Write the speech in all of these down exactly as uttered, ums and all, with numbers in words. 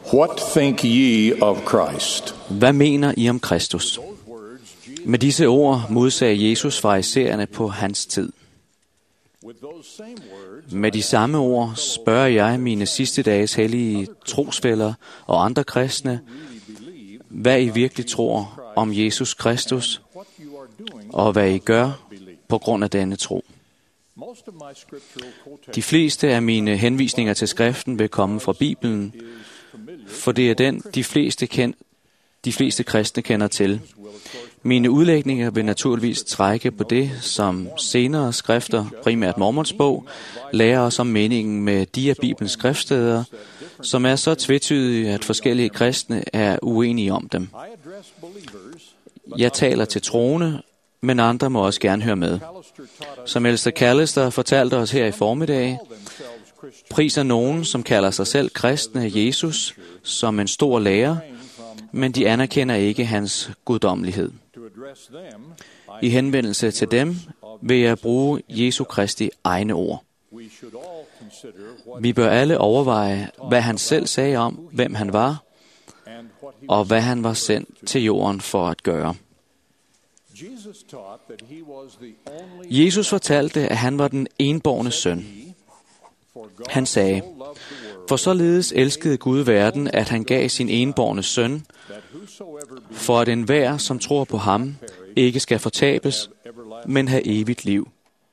What think ye of Christ? Hvad mener I om Kristus? Med disse ord modsagde Jesus farisæerne på hans tid. Med de samme ord spørger jeg mine sidste dages hellige trosfæller og andre kristne, hvad I virkelig tror om Jesus Kristus, og hvad I gør på grund af denne tro. De fleste af mine henvisninger til skriften vil komme fra Bibelen, for det er den, de fleste, kend, de fleste kristne kender til. Mine udlægninger vil naturligvis trække på det, som senere skrifter, primært Mormons bog, lærer os om meningen med de af Bibelens skriftsteder, som er så tvetydige, at forskellige kristne er uenige om dem. Jeg taler til troende, men andre må også gerne høre med. Som Elster Callister fortalte os her i formiddag, priser nogen, som kalder sig selv kristne, Jesus som en stor lærer, men de anerkender ikke hans guddommelighed. I henvendelse til dem vil jeg bruge Jesu Kristi egne ord. Vi bør alle overveje, hvad han selv sagde om, hvem han var, og hvad han var sendt til jorden for at gøre. Jesus fortalte, at han var den enbårne søn. Han sagde, for således elskede Gud verden, at han gav sin enbårne søn, for at enhver, som tror på ham, ikke skal fortabes, men have evigt liv.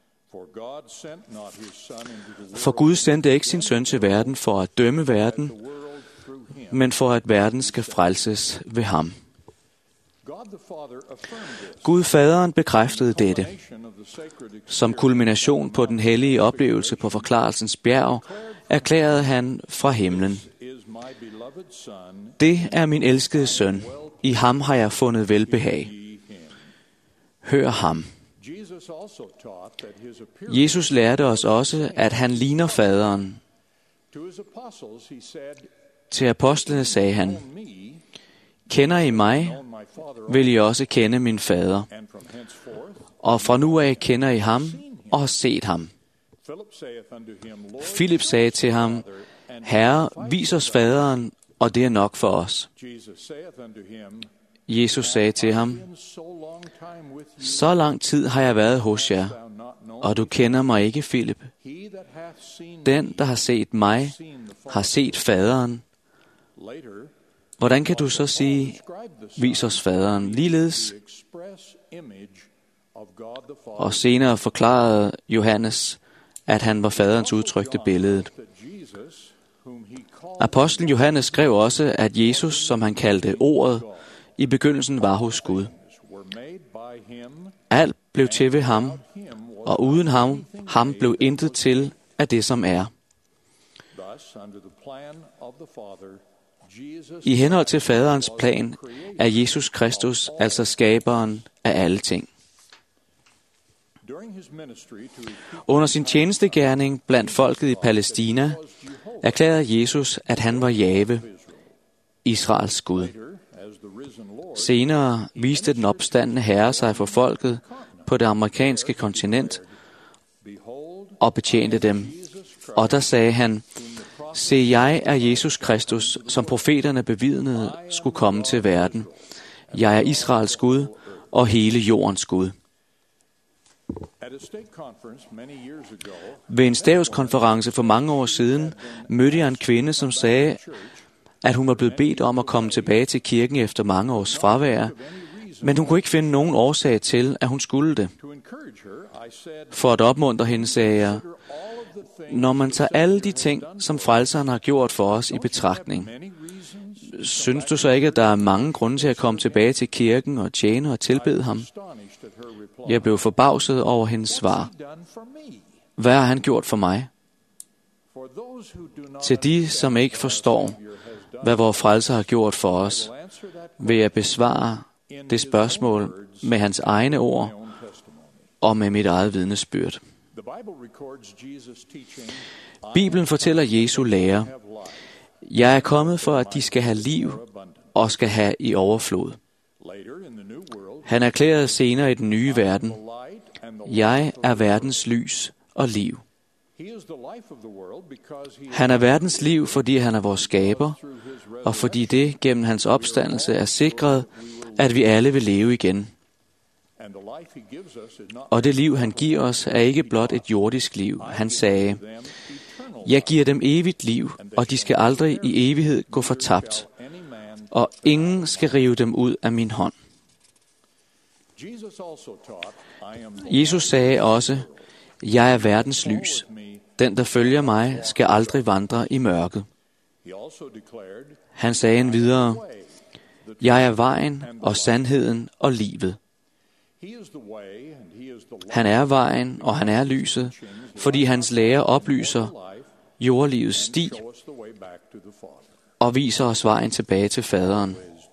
For Gud sendte ikke sin søn til verden for at dømme verden, men for at verden skal frelses ved ham. Gud Faderen bekræftede dette. Som kulmination på den hellige oplevelse på forklarelsens bjerg, erklærede han fra himlen: Det er min elskede søn. I ham har jeg fundet velbehag. Hør ham. Jesus lærte os også, at han ligner faderen. Til apostlene sagde han: Kender I mig, vil I også kende min fader. Og fra nu af kender I ham og har set ham. Filip sagde til ham: Herre, vis os faderen, og det er nok for os. Jesus sagde til ham: Så lang tid har jeg været hos jer, og du kender mig ikke, Filip. Den, der har set mig, har set faderen. Hvordan kan du så sige, vis os faderen? Ligeledes. Og senere forklarede Johannes, at han var faderens udtrykte billede. Apostlen Johannes skrev også, at Jesus, som han kaldte ordet, i begyndelsen var hos Gud. Alt blev til ved ham, og uden ham, ham blev intet til af det, som er. I henhold til faderens plan er Jesus Kristus altså skaberen af alle ting. Under sin tjenestegerning blandt folket i Palæstina erklærede Jesus, at han var Jahve, Israels Gud. Senere viste den opstandne herre sig for folket på det amerikanske kontinent og betjente dem. Og der sagde han: Se, jeg er Jesus Kristus, som profeterne bevidnede skulle komme til verden. Jeg er Israels Gud og hele jordens Gud. Ved en stavskonference for mange år siden mødte jeg en kvinde, som sagde, at hun var blevet bedt om at komme tilbage til kirken efter mange års fravær, men hun kunne ikke finde nogen årsag til, at hun skulle det. For at opmuntre hende sagde jeg: Når man tager alle de ting, som frelseren har gjort for os i betragtning, synes du så ikke, at der er mange grunde til at komme tilbage til kirken og tjene og tilbede ham? Jeg blev forbavset over hendes svar. Hvad har han gjort for mig? Til de, som ikke forstår, hvad vores frelser har gjort for os, vil jeg besvare det spørgsmål med hans egne ord og med mit eget vidnesbyrd. Bibelen fortæller Jesu lære: Jeg er kommet for, at de skal have liv og skal have i overflod. Han erklærede senere i den nye verden: Jeg er verdens lys og liv. Han er verdens liv, fordi han er vores skaber, og fordi det gennem hans opstandelse er sikret, at vi alle vil leve igen. Og det liv, han giver os, er ikke blot et jordisk liv. Han sagde, jeg giver dem evigt liv, og de skal aldrig i evighed gå fortabt, og ingen skal rive dem ud af min hånd. Jesus sagde også, jeg er verdens lys. Den, der følger mig, skal aldrig vandre i mørket. Han sagde endvidere, jeg er vejen og sandheden og livet. Han er vejen, og han er lyset, fordi hans lære oplyser jordlivets sti og viser os vejen tilbage til faderen.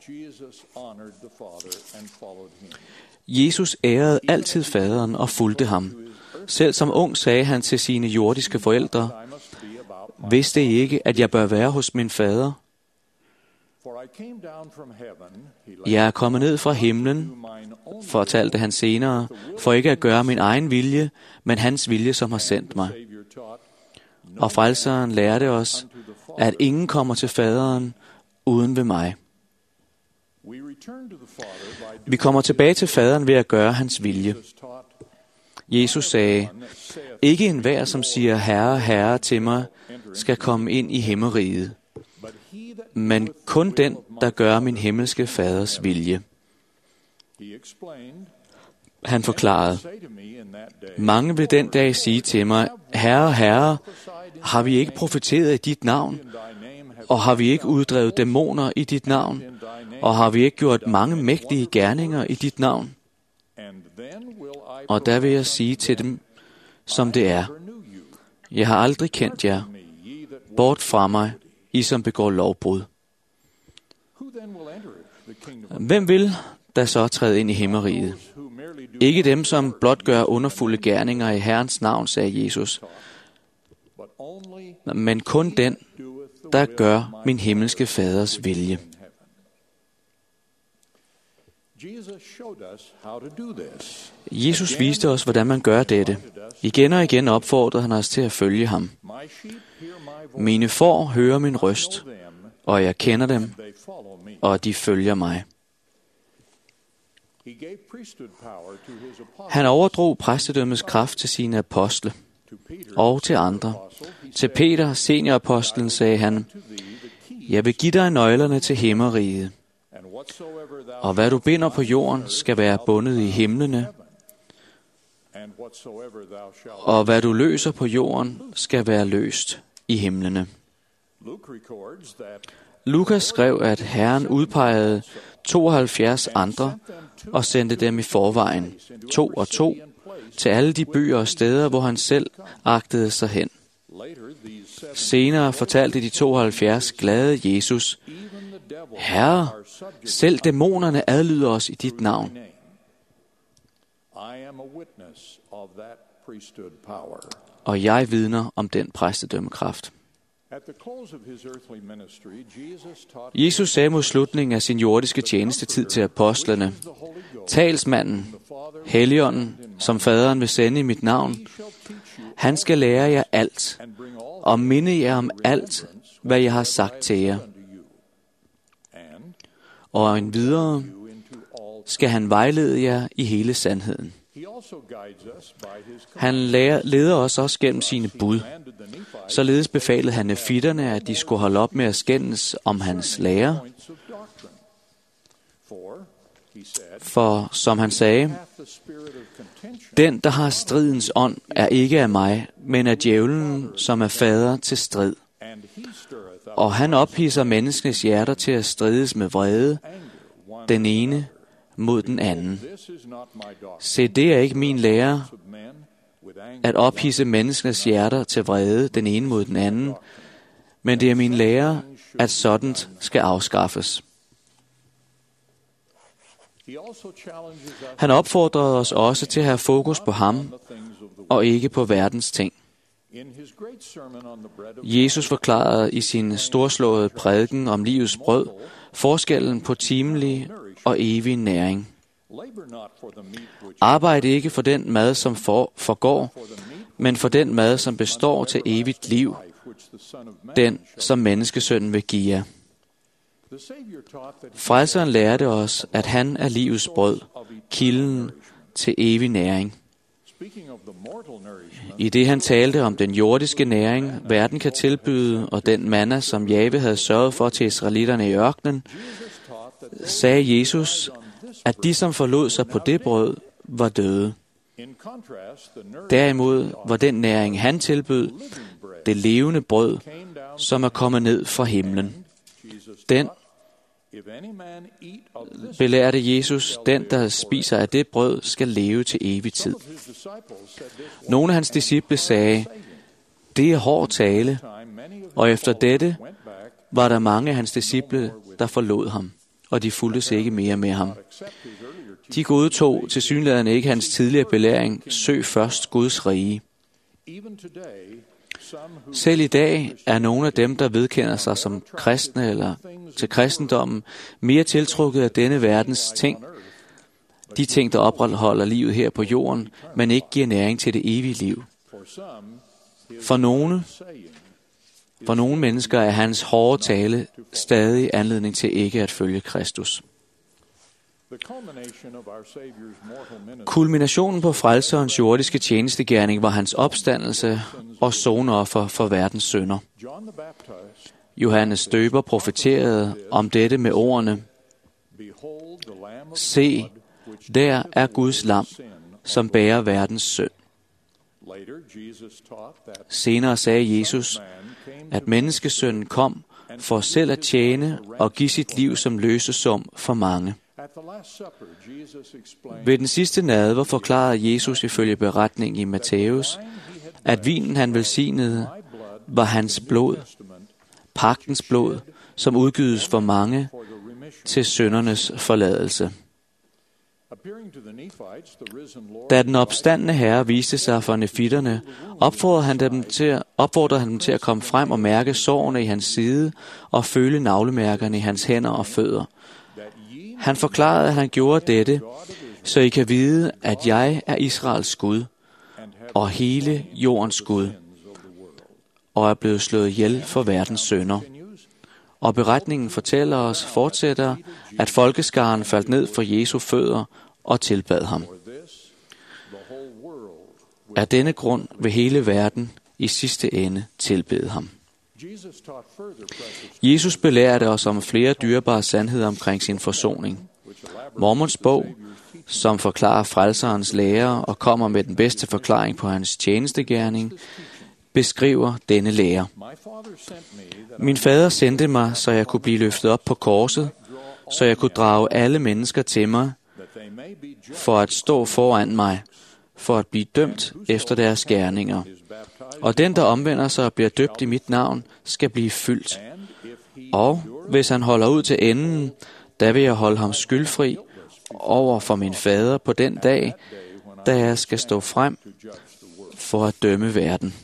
Jesus ærede altid faderen og fulgte ham. Selv som ung sagde han til sine jordiske forældre, vidste I ikke, at jeg bør være hos min fader? Jeg er kommet ned fra himlen, fortalte han senere, for ikke at gøre min egen vilje, men hans vilje, som har sendt mig. Og frelseren lærte os, at ingen kommer til faderen uden ved mig. Vi kommer tilbage til faderen ved at gøre hans vilje. Jesus sagde, ikke enhver, som siger herre, herre til mig, skal komme ind i himmeriget, men kun den, der gør min himmelske faders vilje. Han forklarede, mange vil den dag sige til mig, herre, herre, har vi ikke profeteret i dit navn, og har vi ikke uddrevet dæmoner i dit navn, og har vi ikke gjort mange mægtige gerninger i dit navn? Og der vil jeg sige til dem, som det er, jeg har aldrig kendt jer. Bort fra mig, I som begår lovbrud. Hvem vil der så træde ind i himmeriget? Ikke dem, som blot gør underfulde gerninger i Herrens navn, sagde Jesus, men kun den, der gør min himmelske faders vilje. Jesus viste os, hvordan man gør dette. Igen og igen opfordrede han os til at følge ham. Mine får hører min røst, og jeg kender dem, og de følger mig. Han overdrog præstedømmets kraft til sine apostle og til andre. Til Peter, seniorapostlen, sagde han, jeg vil give dig nøglerne til himmeriget, og hvad du binder på jorden, skal være bundet i himlene, og hvad du løser på jorden, skal være løst i himlene. Lukas skrev, at Herren udpegede tooghalvfjerds andre og sendte dem i forvejen, to og to, til alle de byer og steder, hvor han selv agtede sig hen. Senere fortalte de tooghalvfjerds glade Jesus, Herre, selv dæmonerne adlyder os i dit navn. Og jeg vidner om den præstedømmekraft. Jesus sagde mod slutningen af sin jordiske tjenestetid til apostlene, talsmanden, Helligånden, som faderen vil sende i mit navn, han skal lære jer alt, og minde jer om alt, hvad jeg har sagt til jer. Og en videre skal han vejlede jer i hele sandheden. Han lærer, leder os også gennem sine bud. Således befalede han nefitterne, at de skulle holde op med at skændes om hans lære. For, som han sagde, den, der har stridens ånd, er ikke af mig, men af djævlen, som er fader til strid. Og han ophidser menneskenes hjerter til at strides med vrede, den ene mod den anden. Se, det er ikke min lære, at ophidse menneskenes hjerter til vrede, den ene mod den anden, men det er min lære, at sådan skal afskaffes. Han opfordrede os også til at have fokus på ham, og ikke på verdens ting. Jesus forklarede i sin storslåede prædiken om livets brød forskellen på timelig og evig næring. Arbejd ikke for den mad, som for, forgår, men for den mad, som består til evigt liv, den, som menneskesønnen vil give jer. Frelseren lærte os, at han er livets brød, kilden til evig næring. I det han talte om den jordiske næring, verden kan tilbyde, og den manna, som Jahve havde sørget for til israelitterne i ørkenen, sagde Jesus, at de, som forlod sig på det brød, var døde. Derimod var den næring, han tilbød, det levende brød, som er kommet ned fra himlen. Den belærte Jesus, den der spiser af det brød, skal leve til evig tid. Nogle af hans disciple sagde, det er hård tale, og efter dette var der mange af hans disciple, der forlod ham, og de fulgtes ikke mere med ham. De godtog tilsyneladende ikke hans tidligere belæring, søg først Guds rige. Selv i dag er nogle af dem, der vedkender sig som kristne eller til kristendommen, mere tiltrukket af denne verdens ting, de ting, der opretholder livet her på jorden, men ikke giver næring til det evige liv. For nogle, for nogle mennesker er hans hårde tale stadig anledning til ikke at følge Kristus. Kulminationen på frelserens jordiske tjenestegerning var hans opstandelse og sonoffer for verdens synder. Johannes Døber profeterede om dette med ordene, se, der er Guds lam, som bærer verdens synd. Senere sagde Jesus, at menneskesønnen kom for selv at tjene og give sit liv som løsesum for mange. Ved den sidste nadver forklarede Jesus ifølge beretningen i Matthæus, at vinen han velsignede var hans blod, pagtens blod, som udgydes for mange til syndernes forladelse. Da den opstandne herre viste sig for nefitterne, opfordrede han dem til, opfordrede han dem til at komme frem og mærke sårene i hans side og føle navlemærkerne i hans hænder og fødder. Han forklarede, at han gjorde dette, så I kan vide, at jeg er Israels Gud og hele jordens Gud, og er blevet slået ihjel for verdens synder. Og beretningen fortæller os, fortsætter, at folkeskaren faldt ned for Jesu fødder og tilbad ham. Af denne grund vil hele verden i sidste ende tilbede ham. Jesus belærte os om flere dyrebare sandheder omkring sin forsoning. Mormons bog, som forklarer frelserens lære og kommer med den bedste forklaring på hans tjenestegerning, beskriver denne lære. Min fader sendte mig, så jeg kunne blive løftet op på korset, så jeg kunne drage alle mennesker til mig, for at stå foran mig, for at blive dømt efter deres gerninger. Og den, der omvender sig og bliver døbt i mit navn, skal blive fyldt. Og hvis han holder ud til enden, der vil jeg holde ham skyldfri over for min fader på den dag, da jeg skal stå frem for at dømme verden.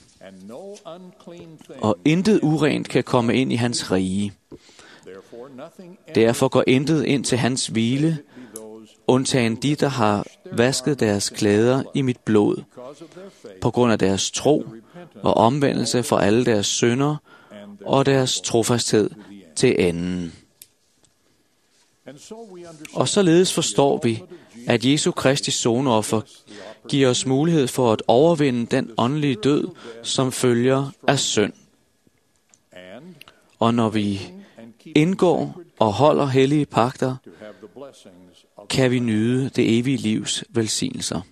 Og intet urent kan komme ind i hans rige. Derfor går intet ind til hans hvile, undtagen de, der har vasket deres klæder i mit blod, på grund af deres tro og omvendelse for alle deres synder og deres trofasthed til enden. Og således forstår vi, at Jesu Kristi soneoffer giver os mulighed for at overvinde den åndelige død, som følger af synd. Og når vi indgår og holder hellige pagter, kan vi nyde det evige livs velsignelser.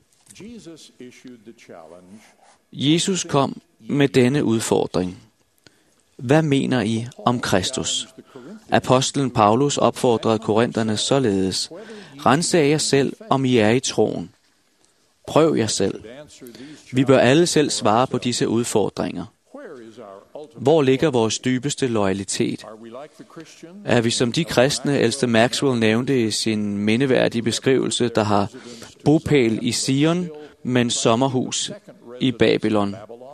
Jesus kom med denne udfordring. Hvad mener I om Kristus? Apostlen Paulus opfordrede korinterne således. Rensag jer selv, om I er i troen. Prøv jer selv. Vi bør alle selv svare på disse udfordringer. Hvor ligger vores dybeste loyalitet? Er vi som de kristne, ældste Maxwell nævnte i sin mindeværdige beskrivelse, der har bopæl i Sion, men sommerhus i Babylon?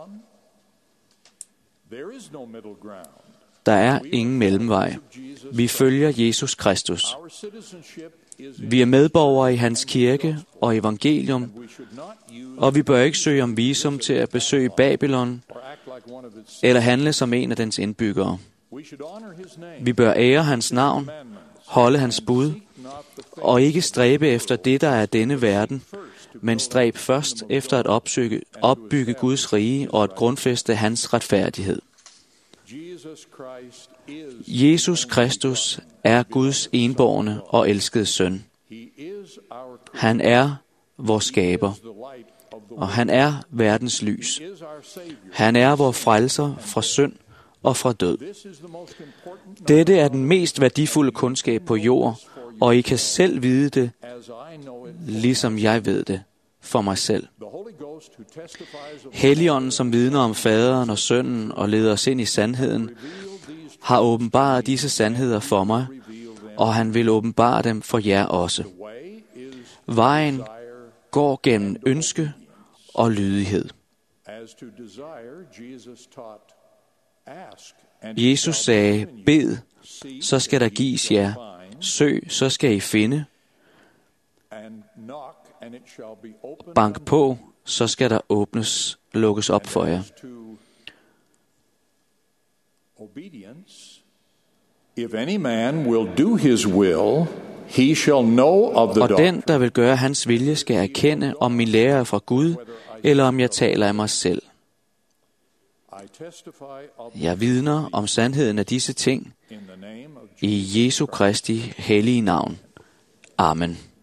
Der er ingen mellemvej. Vi følger Jesus Kristus. Vi er medborgere i hans kirke og evangelium, og vi bør ikke søge om visum til at besøge Babylon eller handle som en af dens indbyggere. Vi bør ære hans navn, holde hans bud, og ikke stræbe efter det, der er denne verden, men stræb først efter at opsøge, opbygge Guds rige og at grundfæste hans retfærdighed. Jesus Kristus er Guds enbårne og elskede søn. Han er vores skaber, og han er verdens lys. Han er vor frelser fra synd og fra død. Dette er den mest værdifulde kundskab på jord, og I kan selv vide det, ligesom jeg ved det for mig selv. Helligånden, som vidner om faderen og sønnen og leder os ind i sandheden, har åbenbaret disse sandheder for mig, og han vil åbenbare dem for jer også. Vejen går gennem ønske og lydighed. Jesus sagde, bed, så skal der gives jer. Søg, så skal I finde. Bank på, så skal der åbnes, lukkes op for jer. If any man will do his will, he shall know of the Og den, doctrine. der vil gøre hans vilje, skal erkende, om min lære er fra Gud, eller om jeg taler af mig selv. Jeg vidner om sandheden af disse ting i Jesu Kristi hellige navn. Amen.